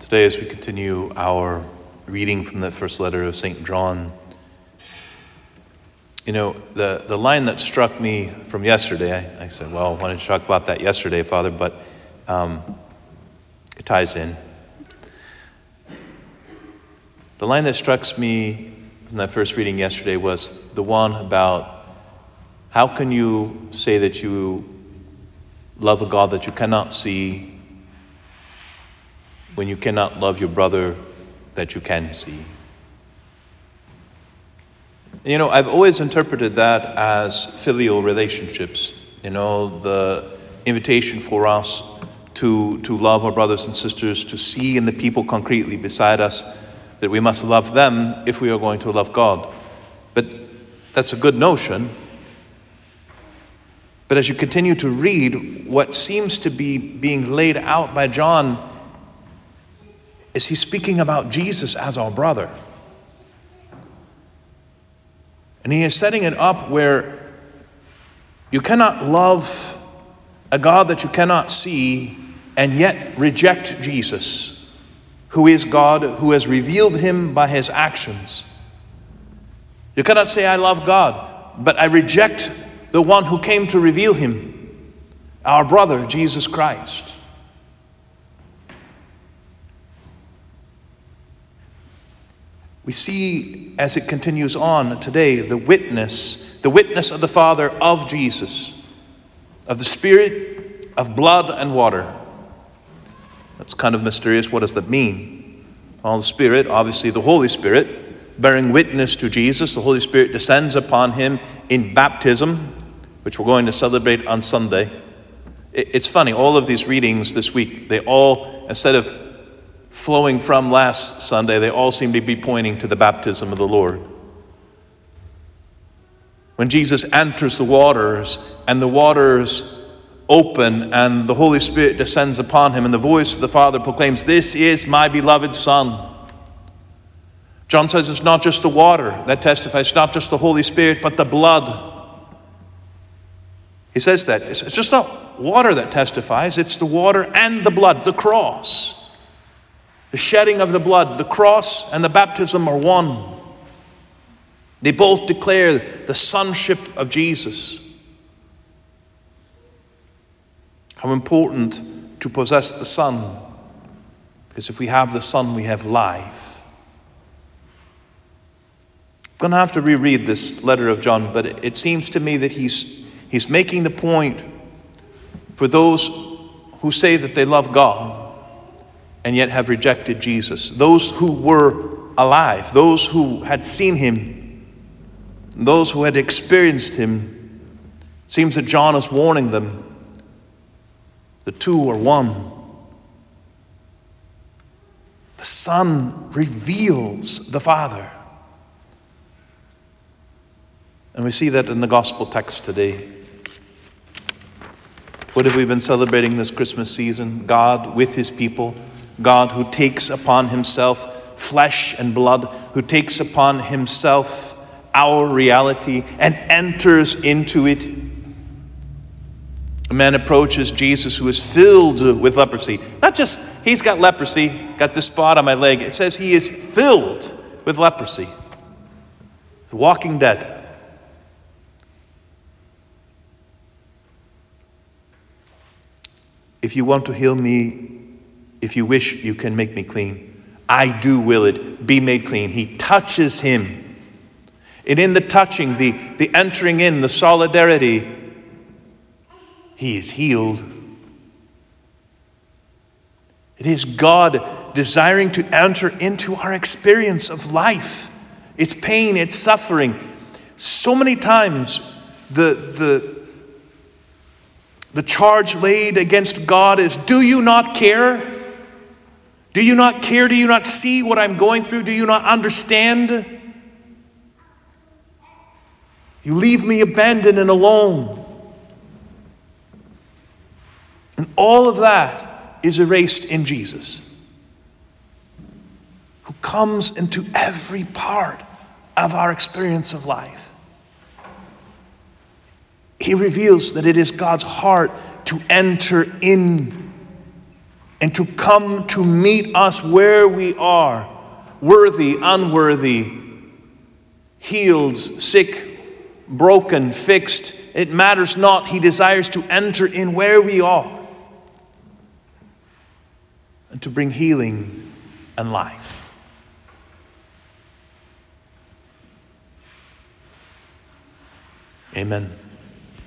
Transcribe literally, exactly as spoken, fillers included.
Today, as we continue our reading from the first letter of Saint John, you know, the, the line that struck me from yesterday, I, I said, well, I wanted to talk about that yesterday, Father, but um, it ties in. The line that struck me from that first reading yesterday was the one about how can you say that you love a God that you cannot see when you cannot love your brother that you can see. And, you know, I've always interpreted that as filial relationships. You know, the invitation for us to, to love our brothers and sisters, to see in the people concretely beside us that we must love them if we are going to love God. But that's a good notion. But as you continue to read, what seems to be being laid out by John is he's speaking about Jesus as our brother. And he is setting it up where you cannot love a God that you cannot see and yet reject Jesus, who is God, who has revealed him by his actions. You cannot say, I love God, but I reject the one who came to reveal him, our brother, Jesus Christ. We see, as it continues on today, the witness, the witness of the Father of Jesus, of the Spirit, of blood and water. That's kind of mysterious. What does that mean? Well, the Spirit, obviously the Holy Spirit, bearing witness to Jesus. The Holy Spirit descends upon him in baptism, which we're going to celebrate on Sunday. It's funny, all of these readings this week, they all, instead of flowing from last Sunday, they all seem to be pointing to the baptism of the Lord. When Jesus enters the waters and the waters open and the Holy Spirit descends upon him and the voice of the Father proclaims, "This is my beloved Son." John says it's not just the water that testifies, it's not just the Holy Spirit, but the blood. He says that. It's just not water that testifies, it's the water and the blood, the cross. The shedding of the blood, the cross and the baptism are one. They both declare the sonship of Jesus. How important to possess the Son, because if we have the Son, we have life. I'm going to have to reread this letter of John, but it, it seems to me that he's, he's making the point for those who say that they love God and yet have rejected Jesus. Those who were alive, those who had seen him, those who had experienced him. It seems that John is warning them. The two are one. The Son reveals the Father. And we see that in the gospel text today. What have we been celebrating this Christmas season? God with his people. God who takes upon himself flesh and blood, who takes upon himself our reality and enters into it. A man approaches Jesus who is filled with leprosy. Not just, he's got leprosy, got this spot on my leg. It says he is filled with leprosy. The walking dead. If you want to heal me, if you wish, you can make me clean. I do will it. Be made clean. He touches him. And in the touching, the, the entering in, the solidarity, he is healed. It is God desiring to enter into our experience of life. It's pain, it's suffering. So many times, the, the, the charge laid against God is, do you not care? Do you not care? Do you not see what I'm going through? Do you not understand? You leave me abandoned and alone. And all of that is erased in Jesus, who comes into every part of our experience of life. He reveals that it is God's heart to enter in and to come to meet us where we are, worthy, unworthy, healed, sick, broken, fixed. It matters not. He desires to enter in where we are and to bring healing and life. Amen.